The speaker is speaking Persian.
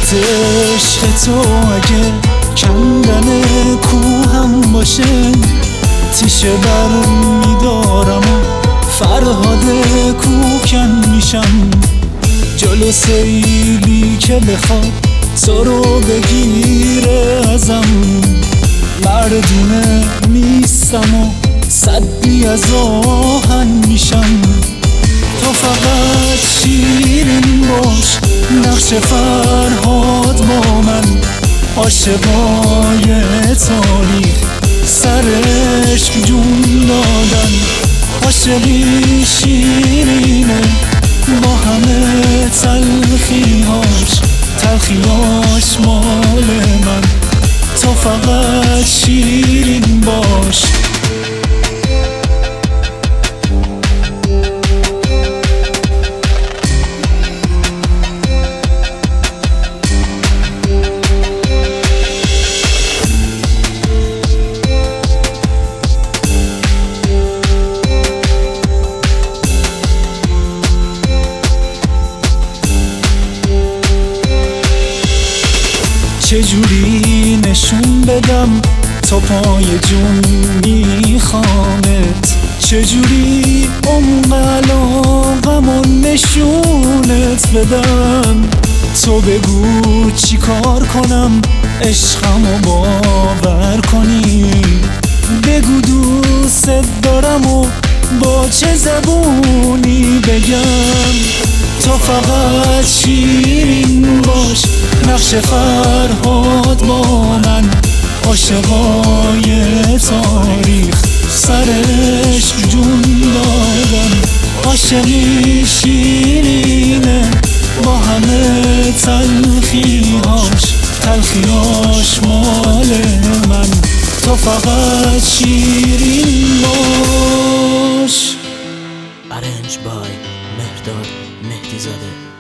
خط عشق تو اگه کندن کوهم باشه تیشه بر میدارم و فرهاد کوکن میشم. جلو سیلی که بخواد تو رو بگیره ازم مردونه نیستم و صدی از آهن میشم. تو فقط شیرین باش نقش فرهاد با من، عاشقای تاریخ سر عشق جون دادن. عاشقی شیرینه با همه تلخیاش مال من. تو فقط شیرین باش. چجوری نشون بدم تا پای جون میخوامت، چجوری علاقمو نشونت بدم. تو بگو چی کار کنم عشقمو باور کنی، بگو دوست دارم و با چه زبونی بگم. تو فقط شیرین باش نقش فرهاد با من، عاشقای تاریخ سر عشق جون دادن. عاشقی شیرینه با همه تلخیاش مال من. تو فقط شیرین باش. Arranged by مهرداد مهدی زاده.